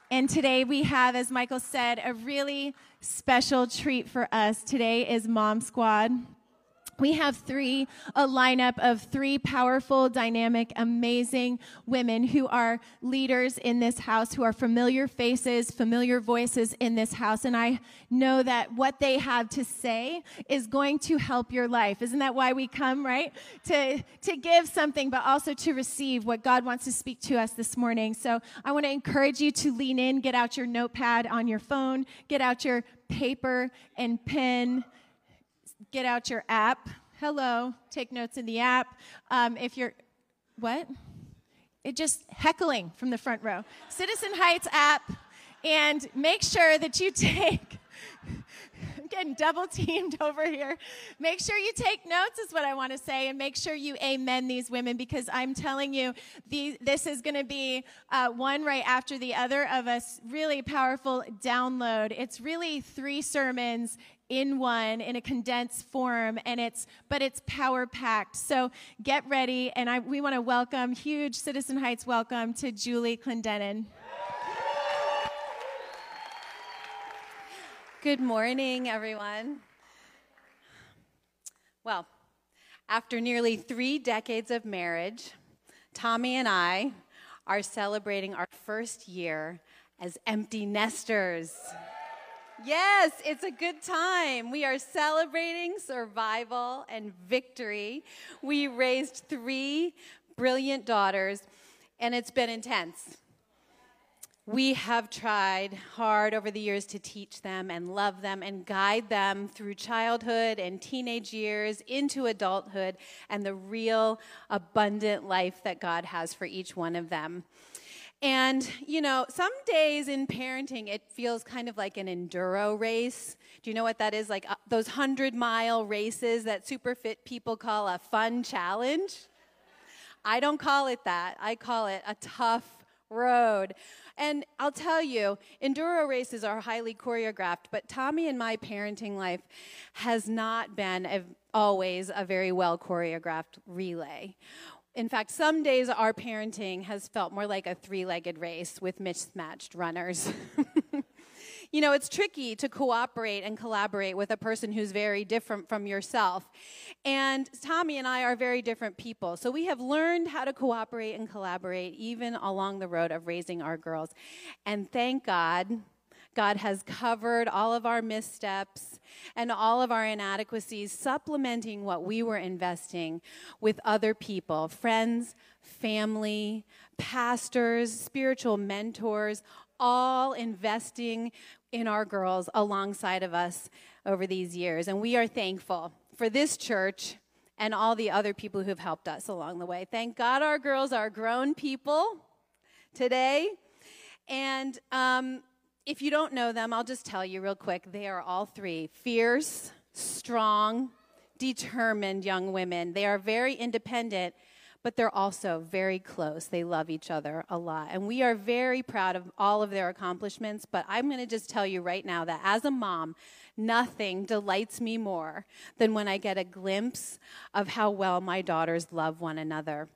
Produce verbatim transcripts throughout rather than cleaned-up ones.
And today we have, as Michael said, a really special treat for us. Today is Mom Squad. We have three, a lineup of three powerful, dynamic, amazing women who are leaders in this house, who are familiar faces, familiar voices in this house. And I know that what they have to say is going to help your life. Isn't that why we come, right? To, to give something, but also to receive what God wants to speak to us this morning. So I want to encourage you to lean in, get out your notepad on your phone, get out your paper and pen. Get out your app. Hello. Take notes in the app. Um, if you're, what? It just heckling from the front row. Citizen Heights app. And make sure that you take, I'm getting double teamed over here. Make sure you take notes is what I want to say. And make sure you amen these women, because I'm telling you, the, this is going to be uh, one right after the other of a really powerful download. It's really three sermons in one, in a condensed form, and it's but it's power packed. So get ready, and I we want to welcome, huge Citizen Heights welcome to Julie Clendenin. Good morning, everyone. Well, after nearly three decades of marriage, Tommy and I are celebrating our first year as empty nesters. Yes, it's a good time. We are celebrating survival and victory. We raised three brilliant daughters, and it's been intense. We have tried hard over the years to teach them and love them and guide them through childhood and teenage years into adulthood and the real abundant life that God has for each one of them. And, you know, some days in parenting, it feels kind of like an enduro race. Do you know what that is? Like uh, those hundred-mile races that super fit people call a fun challenge? I don't call it that. I call it a tough road. And I'll tell you, enduro races are highly choreographed, but Tommy and my parenting life has not been a, always a very well choreographed relay. In fact, some days our parenting has felt more like a three-legged race with mismatched runners. You know, it's tricky to cooperate and collaborate with a person who's very different from yourself. And Tommy and I are very different people. So we have learned how to cooperate and collaborate even along the road of raising our girls. And thank God, God has covered all of our missteps and all of our inadequacies, supplementing what we were investing with other people, friends, family, pastors, spiritual mentors, all investing in our girls alongside of us over these years. And we are thankful for this church and all the other people who have helped us along the way. Thank God our girls are grown people today. And um, if you don't know them, I'll just tell you real quick. They are all three fierce, strong, determined young women. They are very independent, but they're also very close. They love each other a lot. And we are very proud of all of their accomplishments, but I'm going to just tell you right now that as a mom, nothing delights me more than when I get a glimpse of how well my daughters love one another,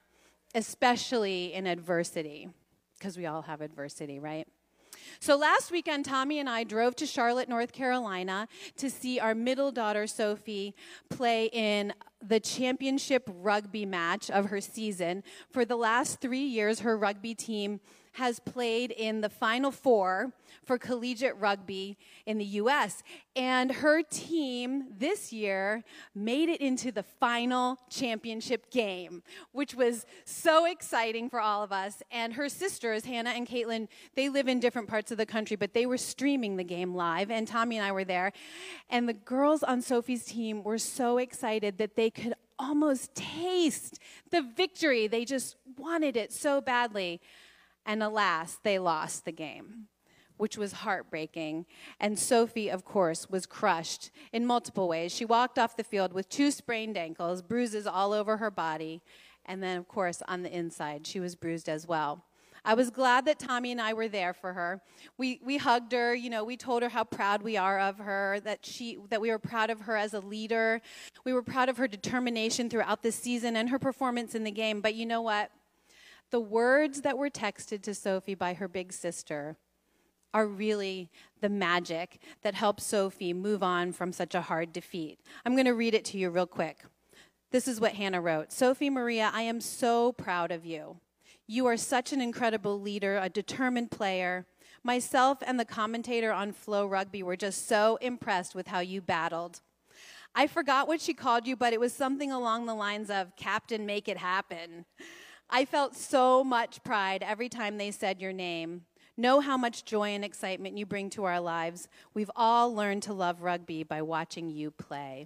especially in adversity, because we all have adversity, right? So last weekend, Tommy and I drove to Charlotte, North Carolina to see our middle daughter, Sophie, play in the championship rugby match of her season. For the last three years, her rugby team has played in the Final Four for collegiate rugby in the U S And her team this year made it into the final championship game, which was so exciting for all of us. And her sisters, Hannah and Caitlin, they live in different parts of the country, but they were streaming the game live, and Tommy and I were there. And the girls on Sophie's team were so excited that they could almost taste the victory. They just wanted it so badly. And alas, they lost the game, which was heartbreaking. And Sophie, of course, was crushed in multiple ways. She walked off the field with two sprained ankles, bruises all over her body, and then, of course, on the inside, she was bruised as well. I was glad that Tommy and I were there for her. We we hugged her, you know, we told her how proud we are of her, that she that we were proud of her as a leader. We were proud of her determination throughout the season and her performance in the game. But you know what? The words that were texted to Sophie by her big sister are really the magic that helped Sophie move on from such a hard defeat. I'm going to read it to you real quick. This is what Hannah wrote. Sophie Maria, I am so proud of you. You are such an incredible leader, a determined player. Myself and the commentator on Flow Rugby were just so impressed with how you battled. I forgot what she called you, but it was something along the lines of Captain Make It Happen. I felt so much pride every time they said your name. Know how much joy and excitement you bring to our lives. We've all learned to love rugby by watching you play.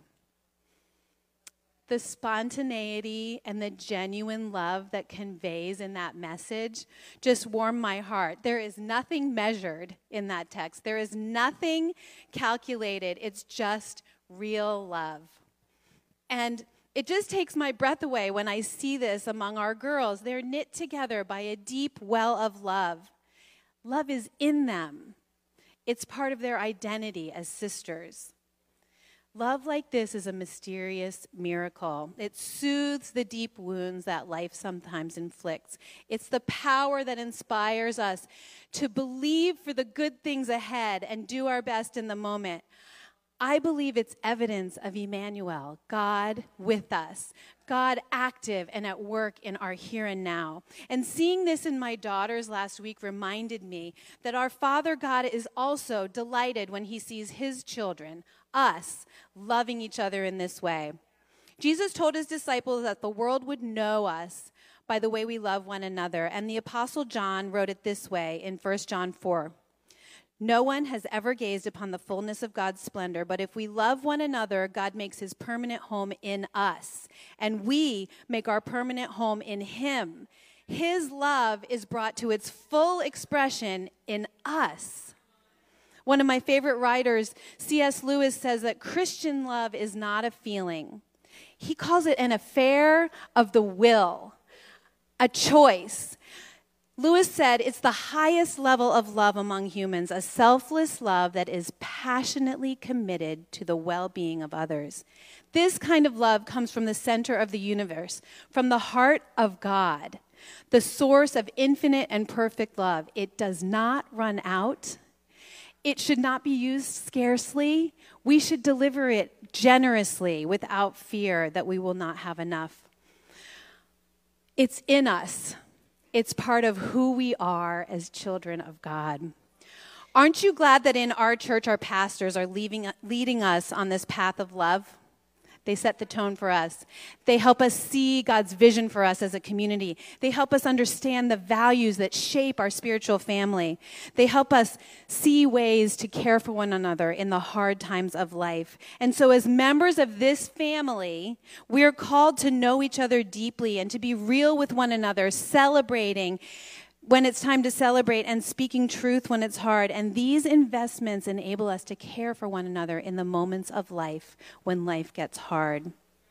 The spontaneity and the genuine love that conveys in that message just warmed my heart. There is nothing measured in that text. There is nothing calculated. It's just real love. And it just takes my breath away when I see this among our girls. They're knit together by a deep well of love. Love is in them. It's part of their identity as sisters. Love like this is a mysterious miracle. It soothes the deep wounds that life sometimes inflicts. It's the power that inspires us to believe for the good things ahead and do our best in the moment. I believe it's evidence of Emmanuel, God with us, God active and at work in our here and now. And seeing this in my daughters last week reminded me that our Father God is also delighted when he sees his children, us, loving each other in this way. Jesus told his disciples that the world would know us by the way we love one another. And the Apostle John wrote it this way in First John four. No one has ever gazed upon the fullness of God's splendor, but if we love one another, God makes his permanent home in us, and we make our permanent home in him. His love is brought to its full expression in us. One of my favorite writers, C S Lewis, says that Christian love is not a feeling. He calls it an affair of the will, a choice. Lewis said, it's the highest level of love among humans, a selfless love that is passionately committed to the well-being of others. This kind of love comes from the center of the universe, from the heart of God, the source of infinite and perfect love. It does not run out. It should not be used scarcely. We should deliver it generously without fear that we will not have enough. It's in us. It's part of who we are as children of God. Aren't you glad that in our church, our pastors are leaving, leading us on this path of love? They set the tone for us. They help us see God's vision for us as a community. They help us understand the values that shape our spiritual family. They help us see ways to care for one another in the hard times of life. And so as members of this family, we are called to know each other deeply and to be real with one another, celebrating when it's time to celebrate and speaking truth when it's hard. And these investments enable us to care for one another in the moments of life when life gets hard.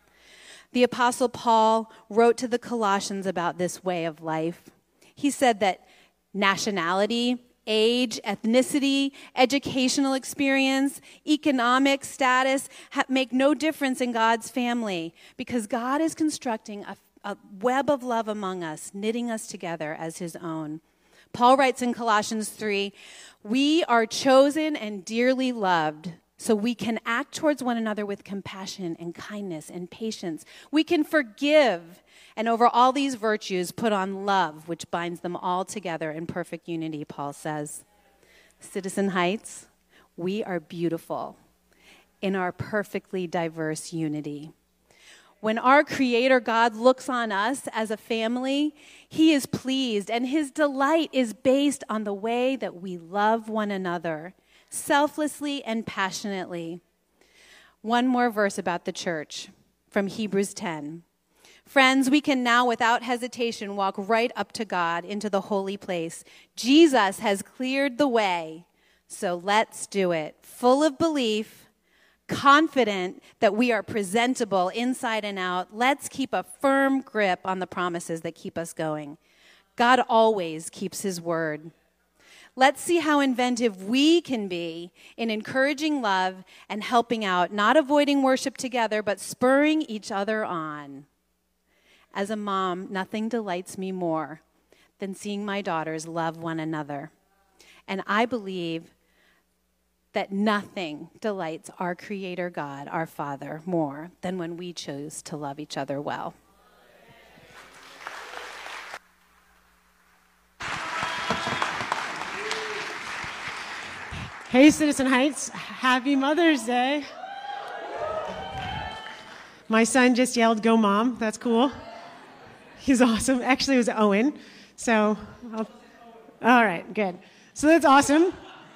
The Apostle Paul wrote to the Colossians about this way of life. He said that nationality, age, ethnicity, educational experience, economic status ha- make no difference in God's family because God is constructing a a web of love among us, knitting us together as his own. Paul writes in Colossians three, we are chosen and dearly loved, so we can act towards one another with compassion and kindness and patience. We can forgive, and over all these virtues, put on love, which binds them all together in perfect unity, Paul says. Citizen Heights, we are beautiful in our perfectly diverse unity. When our Creator God looks on us as a family, he is pleased, and his delight is based on the way that we love one another, selflessly and passionately. One more verse about the church from Hebrews ten. Friends, we can now without hesitation walk right up to God into the holy place. Jesus has cleared the way, so let's do it. Full of belief, confident that we are presentable inside and out, let's keep a firm grip on the promises that keep us going. God always keeps his word. Let's see how inventive we can be in encouraging love and helping out, not avoiding worship together, but spurring each other on. As a mom, nothing delights me more than seeing my daughters love one another. And I believe that nothing delights our Creator God, our Father, more than when we choose to love each other well. Hey, Citizen Heights, happy Mother's Day. My son just yelled, "Go, Mom." That's cool. He's awesome. Actually, it was Owen. So, I'll, all right, good. So that's awesome.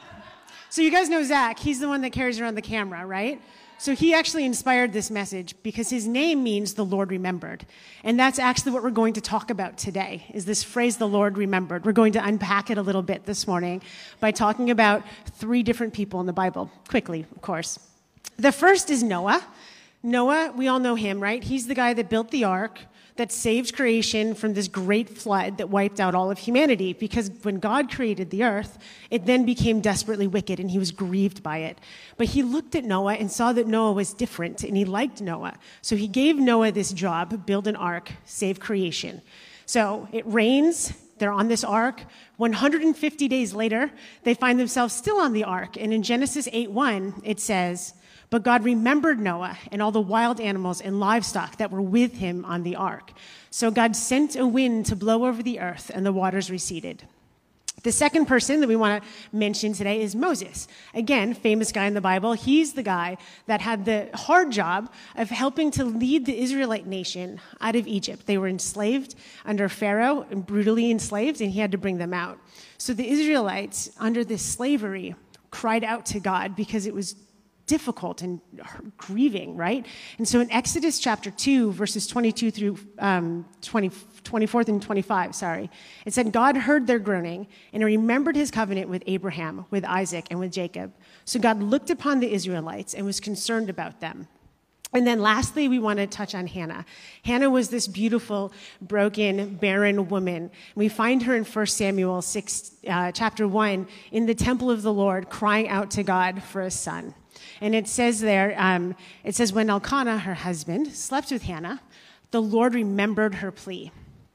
So you guys know Zach. He's the one that carries around the camera, right? So he actually inspired this message because his name means the Lord remembered. And that's actually what we're going to talk about today, is this phrase, the Lord remembered. We're going to unpack it a little bit this morning by talking about three different people in the Bible, quickly, of course. The first is Noah. Noah, we all know him, right? He's the guy that built the ark, that saved creation from this great flood that wiped out all of humanity. Because when God created the earth, it then became desperately wicked, and he was grieved by it. But he looked at Noah and saw that Noah was different, and he liked Noah. So he gave Noah this job: build an ark, save creation. So it rains. They're on this ark. one hundred fifty days later, they find themselves still on the ark. And in Genesis eight one, it says, "But God remembered Noah and all the wild animals and livestock that were with him on the ark. So God sent a wind to blow over the earth, and the waters receded." The second person that we want to mention today is Moses. Again, famous guy in the Bible. He's the guy that had the hard job of helping to lead the Israelite nation out of Egypt. They were enslaved under Pharaoh and brutally enslaved, and he had to bring them out. So the Israelites, under this slavery, cried out to God because it was difficult and grieving, right? And so in Exodus chapter two, verses twenty-two through um, twenty, twenty-four and twenty-five, sorry, it said, "God heard their groaning and remembered his covenant with Abraham, with Isaac, and with Jacob. So God looked upon the Israelites and was concerned about them." And then lastly, we want to touch on Hannah. Hannah was this beautiful, broken, barren woman. We find her in First Samuel six, uh, chapter one, in the temple of the Lord, crying out to God for a son. And it says there, um, it says, when Elkanah, her husband, slept with Hannah, the Lord remembered her plea.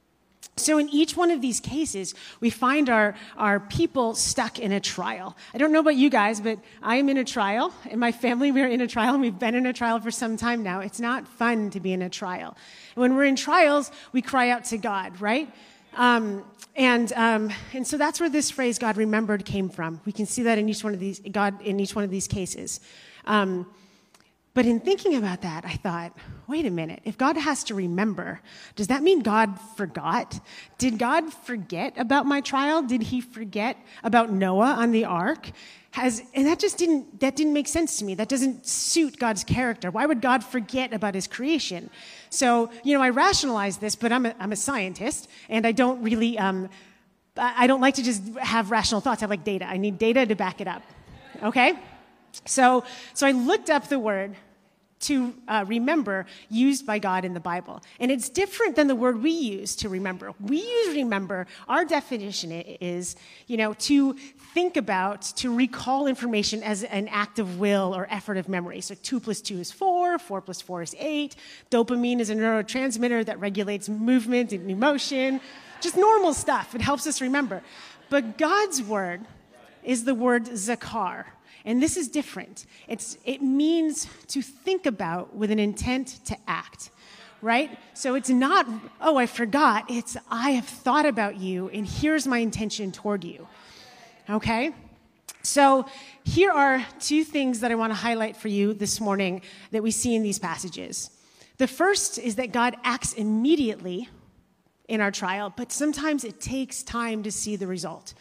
So in each one of these cases, we find our, our people stuck in a trial. I don't know about you guys, but I am in a trial. In my family, we're in a trial, and we've been in a trial for some time now. It's not fun to be in a trial. And when we're in trials, we cry out to God, right? Um, and um, and so that's where this phrase, "God remembered," came from. We can see that in each one of these, God in each one of these cases. Um, but in thinking about that, I thought, wait a minute. If God has to remember, does that mean God forgot? Did God forget about my trial? Did he forget about Noah on the ark? Has, and that just didn't, that didn't make sense to me. That doesn't suit God's character. Why would God forget about his creation? So, you know, I rationalize this, but I'm a, I'm a scientist, and I don't really, um, I don't like to just have rational thoughts. I like data. I need data to back it up. Okay? So, so I looked up the word to uh, remember used by God in the Bible. And it's different than the word we use to remember. We use remember, our definition is, you know, to think about, to recall information as an act of will or effort of memory. So two plus two is four, four plus four is eight. Dopamine is a neurotransmitter that regulates movement and emotion. Just normal stuff. It helps us remember. But God's word is the word zakar. And this is different. It's, it means to think about with an intent to act, right? So it's not, oh, I forgot. It's, I have thought about you, and here's my intention toward you, okay? So here are two things that I want to highlight for you this morning that we see in these passages. The first is that God acts immediately in our trial, but sometimes it takes time to see the result.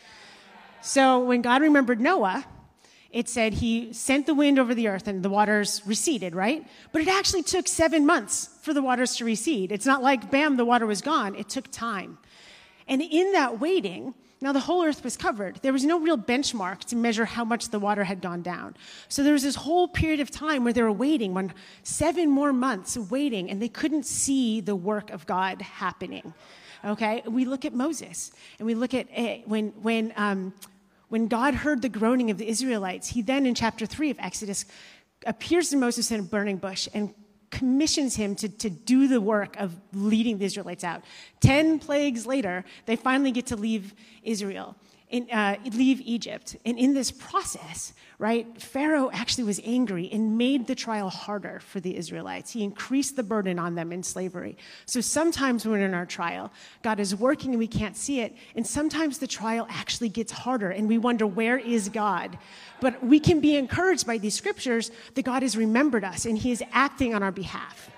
So when God remembered Noah, it said he sent the wind over the earth and the waters receded, right? But it actually took seven months for the waters to recede. It's not like, bam, the water was gone. It took time. And in that waiting, now the whole earth was covered. There was no real benchmark to measure how much the water had gone down. So there was this whole period of time where they were waiting, when seven more months waiting, and they couldn't see the work of God happening. Okay? We look at Moses, and we look at uh, when when um, When God heard the groaning of the Israelites, he then, in chapter three of Exodus, appears to Moses in a burning bush and commissions him to, to do the work of leading the Israelites out. Ten plagues later, they finally get to leave Israel. In, uh, leave Egypt. And in this process, right, Pharaoh actually was angry and made the trial harder for the Israelites. He increased the burden on them in slavery. So sometimes when we're in our trial, God is working and we can't see it. And sometimes the trial actually gets harder and we wonder, where is God? But we can be encouraged by these scriptures that God has remembered us and he is acting on our behalf.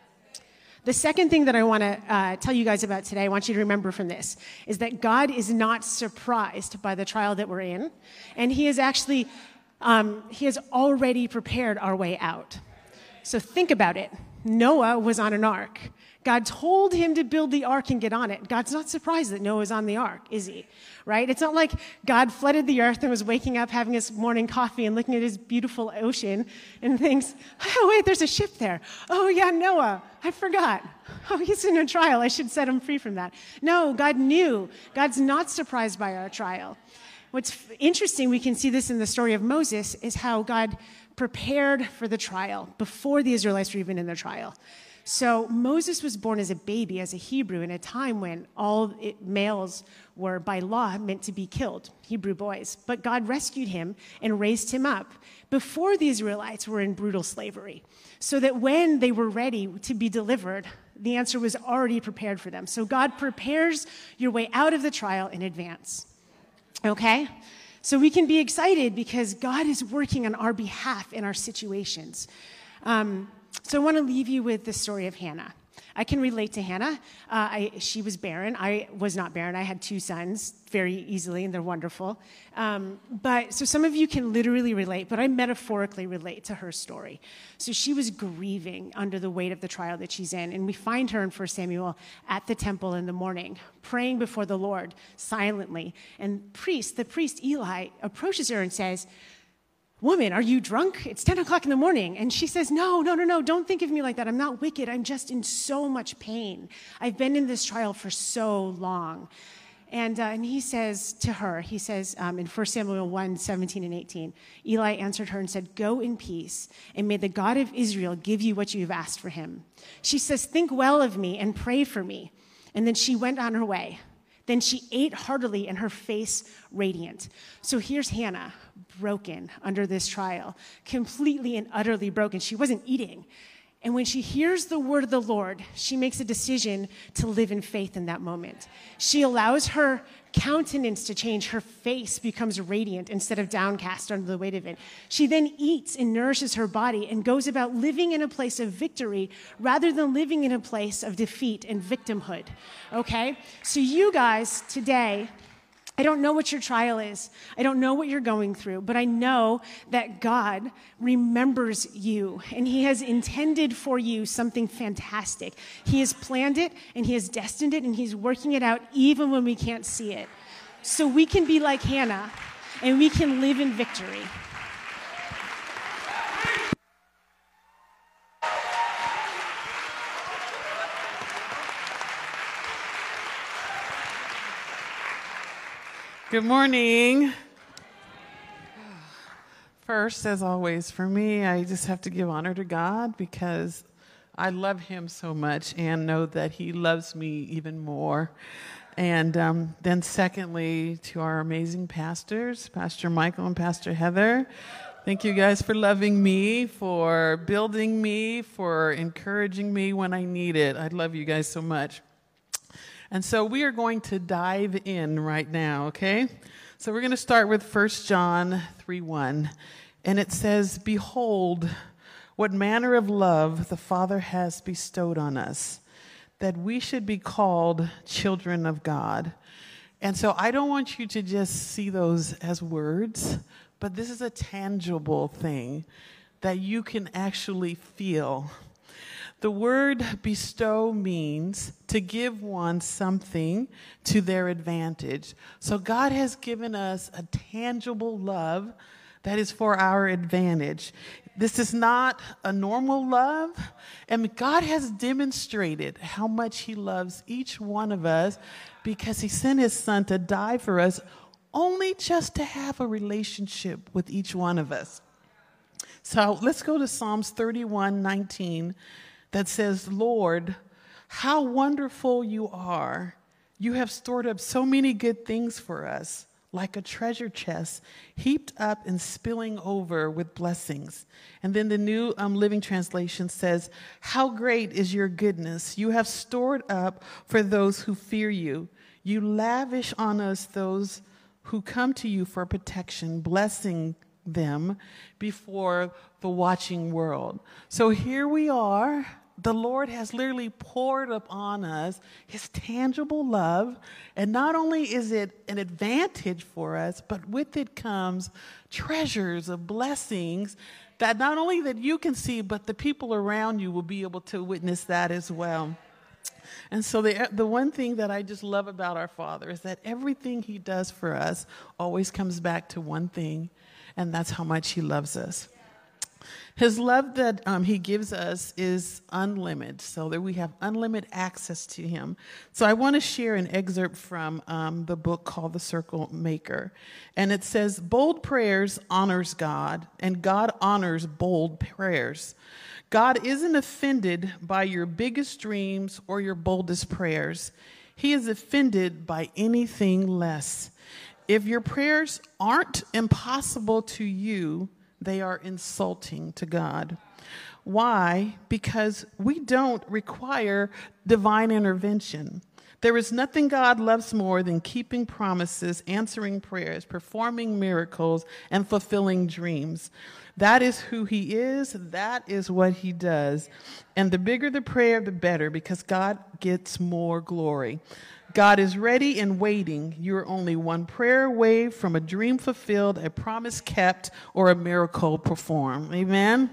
The second thing that I want to uh, tell you guys about today, I want you to remember from this, is that God is not surprised by the trial that we're in, and he is actually, um, he has already prepared our way out. So think about it. Noah was on an ark. God told him to build the ark and get on it. God's not surprised that Noah's on the ark, is he? Right? It's not like God flooded the earth and was waking up, having his morning coffee and looking at his beautiful ocean and thinks, oh, wait, there's a ship there. Oh, yeah, Noah, I forgot. Oh, he's in a trial. I should set him free from that. No, God knew. God's not surprised by our trial. What's interesting, we can see this in the story of Moses, is how God prepared for the trial before the Israelites were even in the trial. So Moses was born as a baby, as a Hebrew, in a time when all it, males were, by law, meant to be killed, Hebrew boys. But God rescued him and raised him up before the Israelites were in brutal slavery, so that when they were ready to be delivered, the answer was already prepared for them. So God prepares your way out of the trial in advance. Okay? So we can be excited because God is working on our behalf in our situations. Um, So I want to leave you with the story of Hannah. I can relate to Hannah. Uh, I, she was barren. I was not barren. I had two sons very easily, and they're wonderful. Um, but so some of you can literally relate, but I metaphorically relate to her story. So she was grieving under the weight of the trial that she's in, and we find her in First Samuel at the temple in the morning, praying before the Lord silently. And priest, the priest Eli, approaches her and says, "Woman, are you drunk? It's ten o'clock in the morning." And she says, no, no, no, no, don't think of me like that. I'm not wicked. I'm just in so much pain. I've been in this trial for so long. And, uh, and he says to her, he says um, in First Samuel one, seventeen and eighteen, Eli answered her and said, "Go in peace, and may the God of Israel give you what you have asked for him." She says, "Think well of me and pray for me." And then she went on her way. Then she ate heartily and her face radiant. So here's Hannah, broken under this trial, completely and utterly broken. She wasn't eating. And when she hears the word of the Lord, she makes a decision to live in faith in that moment. She allows her countenance to change. Her face becomes radiant instead of downcast under the weight of it. She then eats and nourishes her body and goes about living in a place of victory rather than living in a place of defeat and victimhood. Okay? So you guys today, I don't know what your trial is. I don't know what you're going through, but I know that God remembers you, and he has intended for you something fantastic. He has planned it, and he has destined it, and he's working it out even when we can't see it. So we can be like Hannah, and we can live in victory. Good morning. First, as always, for me, I just have to give honor to God because I love him so much and know that he loves me even more. And um, then secondly, to our amazing pastors, Pastor Michael and Pastor Heather. Thank you guys for loving me, for building me, for encouraging me when I need it. I love you guys so much. And so we are going to dive in right now, okay? So we're going to start with First John three one. And it says, "Behold, what manner of love the Father has bestowed on us, that we should be called children of God." And so I don't want you to just see those as words, but this is a tangible thing that you can actually feel. The word bestow means to give one something to their advantage. So God has given us a tangible love that is for our advantage. This is not a normal love, and God has demonstrated how much he loves each one of us because he sent his son to die for us only just to have a relationship with each one of us. So let's go to Psalms thirty-one nineteen that says, Lord, how wonderful you are. You have stored up so many good things for us, like a treasure chest, heaped up and spilling over with blessings. And then the New um, Living Translation says, how great is your goodness. You have stored up for those who fear you. You lavish on us those who come to you for protection, blessing them before the watching world. So here we are. The Lord has literally poured upon us his tangible love. And not only is it an advantage for us, but with it comes treasures of blessings that not only that you can see, but the people around you will be able to witness that as well. And so the, the one thing that I just love about our Father is that everything he does for us always comes back to one thing, and that's how much he loves us. His love that um, he gives us is unlimited, so that we have unlimited access to him. So I want to share an excerpt from um, the book called The Circle Maker. And it says, bold prayers honors God, and God honors bold prayers. God isn't offended by your biggest dreams or your boldest prayers. He is offended by anything less. If your prayers aren't impossible to you, they are insulting to God. Why? Because we don't require divine intervention. There is nothing God loves more than keeping promises, answering prayers, performing miracles, and fulfilling dreams. That is who he is. That is what he does. And the bigger the prayer, the better, because God gets more glory. God is ready and waiting. You're only one prayer away from a dream fulfilled, a promise kept, or a miracle performed. Amen?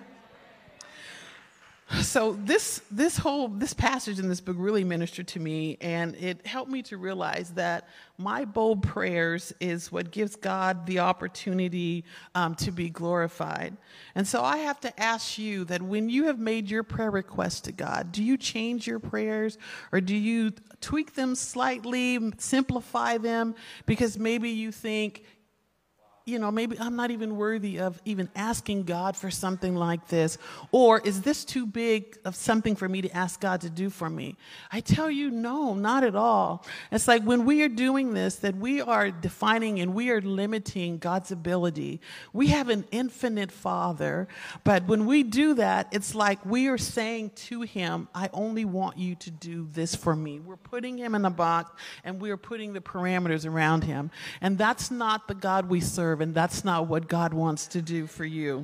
So this this whole this passage in this book really ministered to me, and it helped me to realize that my bold prayers is what gives God the opportunity um, to be glorified. And so I have to ask you that when you have made your prayer request to God, do you change your prayers, or do you tweak them slightly, simplify them, because maybe you think, you know, maybe I'm not even worthy of even asking God for something like this. Or is this too big of something for me to ask God to do for me? I tell you, no, not at all. It's like when we are doing this, that we are defining and we are limiting God's ability. We have an infinite Father, but when we do that, it's like we are saying to him, I only want you to do this for me. We're putting him in a box, and we are putting the parameters around him. And that's not the God we serve. And that's not what God wants to do for you.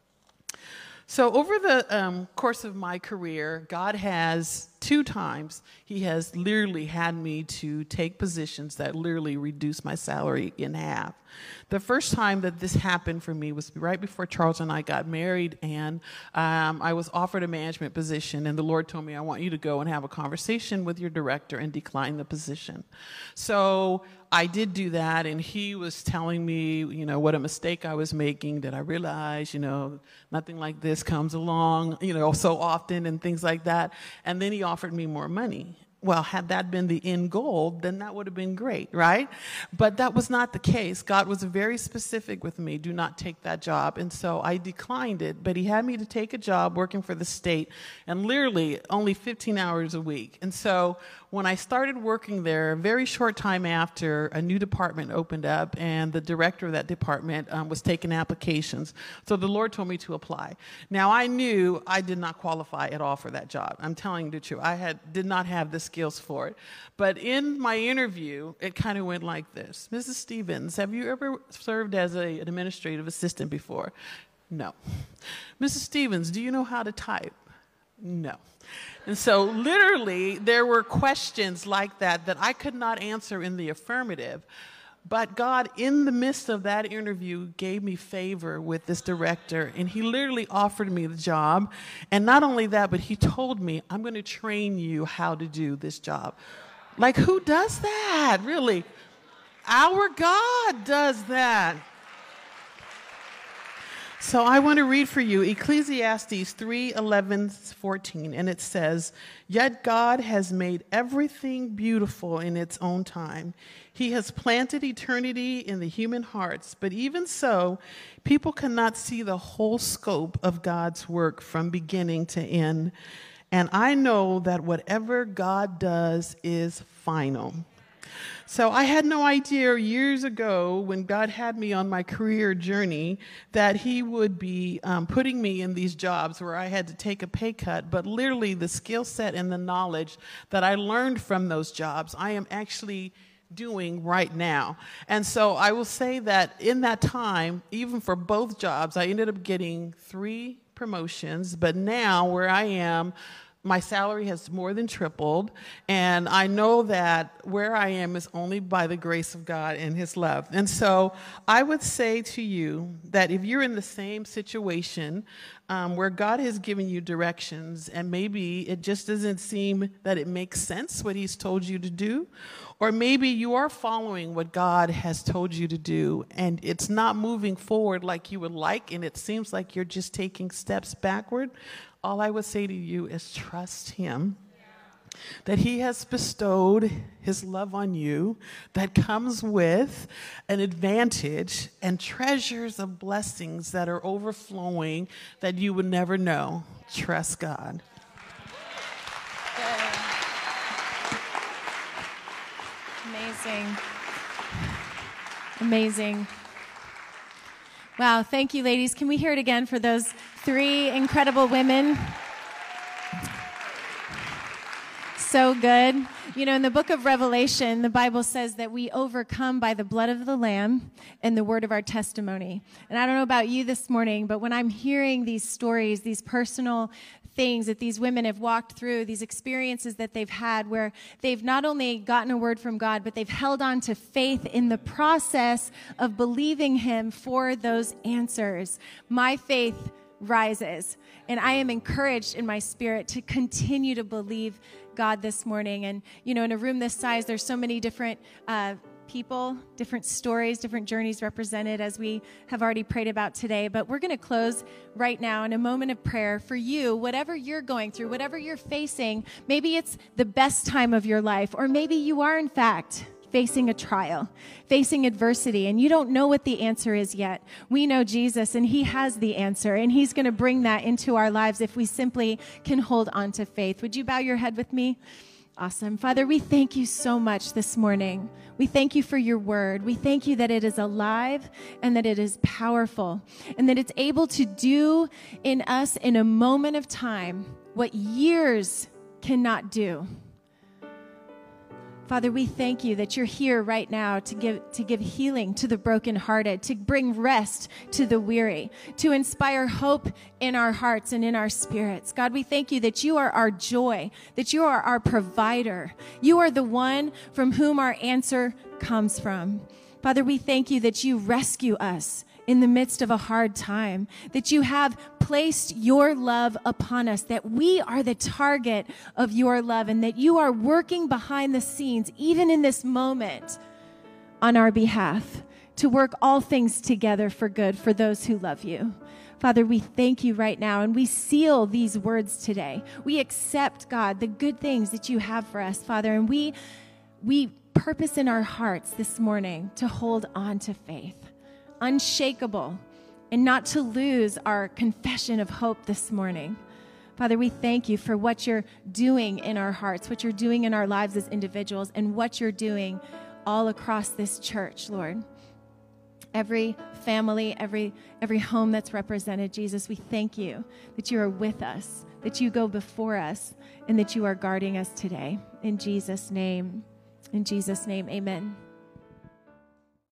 So over the um, course of my career, God has two times, he has literally had me to take positions that literally reduce my salary in half. The first time that this happened for me was right before Charles and I got married, and um, I was offered a management position, and the Lord told me, I want you to go and have a conversation with your director and decline the position. So I did do that, and he was telling me, you know, what a mistake I was making, that I realized, you know, nothing like this comes along, you know, so often and things like that. And then he offered me more money. Well, had that been the end goal, then that would have been great, right? But that was not the case. God was very specific with me, do not take that job. And so I declined it, but he had me to take a job working for the state, and literally only fifteen hours a week. And so when I started working there, a very short time after, a new department opened up, and the director of that department um, was taking applications. So the Lord told me to apply. Now, I knew I did not qualify at all for that job. I'm telling you the truth. I had did not have the skills for it. But in my interview, it kind of went like this. Missus Stevens, have you ever served as a, an administrative assistant before? No. Missus Stevens, do you know how to type? No. And so literally there were questions like that that I could not answer in the affirmative. But God, in the midst of that interview, gave me favor with this director, and he literally offered me the job. And not only that, but he told me, I'm going to train you how to do this job. Like, who does that, really? Our God does that. So I want to read for you Ecclesiastes three eleven fourteen, and it says, "Yet God has made everything beautiful in its own time. He has planted eternity in the human hearts, but even so, people cannot see the whole scope of God's work from beginning to end. And I know that whatever God does is final." So I had no idea years ago when God had me on my career journey that he would be um, putting me in these jobs where I had to take a pay cut, but literally the skill set and the knowledge that I learned from those jobs, I am actually doing right now. And so I will say that in that time, even for both jobs, I ended up getting three promotions, but now where I am, my salary has more than tripled, and I know that where I am is only by the grace of God and his love. And so I would say to you that if you're in the same situation um, where God has given you directions and maybe it just doesn't seem that it makes sense what he's told you to do, or maybe you are following what God has told you to do and it's not moving forward like you would like and it seems like you're just taking steps backward, all I would say to you is trust him, that he has bestowed his love on you that comes with an advantage and treasures of blessings that are overflowing that you would never know. Trust God. Amazing. Amazing. Wow, thank you, ladies. Can we hear it again for those three incredible women? So good. You know, in the book of Revelation, the Bible says that we overcome by the blood of the Lamb and the word of our testimony. And I don't know about you this morning, but when I'm hearing these stories, these personal things that these women have walked through, these experiences that they've had where they've not only gotten a word from God, but they've held on to faith in the process of believing him for those answers. My faith rises, and I am encouraged in my spirit to continue to believe God this morning. And, you know, in a room this size, there's so many different uh, people, different stories, different journeys represented as we have already prayed about today. But we're going to close right now in a moment of prayer for you, whatever you're going through, whatever you're facing. Maybe it's the best time of your life, or maybe you are, in fact, facing a trial, facing adversity, and you don't know what the answer is yet. We know Jesus, and he has the answer, and he's going to bring that into our lives if we simply can hold on to faith. Would you bow your head with me? Awesome. Father, we thank you so much this morning. We thank you for your word. We thank you that it is alive and that it is powerful and that it's able to do in us in a moment of time what years cannot do. Father, we thank you that you're here right now to give to give healing to the brokenhearted, to bring rest to the weary, to inspire hope in our hearts and in our spirits. God, we thank you that you are our joy, that you are our provider. You are the one from whom our answer comes from. Father, we thank you that you rescue us in the midst of a hard time, that you have placed your love upon us, that we are the target of your love, and that you are working behind the scenes, even in this moment, on our behalf, to work all things together for good for those who love you. Father, we thank you right now, and we seal these words today. We accept, God, the good things that you have for us, Father, and we, we purpose in our hearts this morning to hold on to faith, unshakable, and not to lose our confession of hope this morning. Father, we thank you for what you're doing in our hearts, what you're doing in our lives as individuals, and what you're doing all across this church, Lord. Every family, every every home that's represented, Jesus, we thank you that you are with us, that you go before us, and that you are guarding us today. In Jesus' name, in Jesus' name, amen.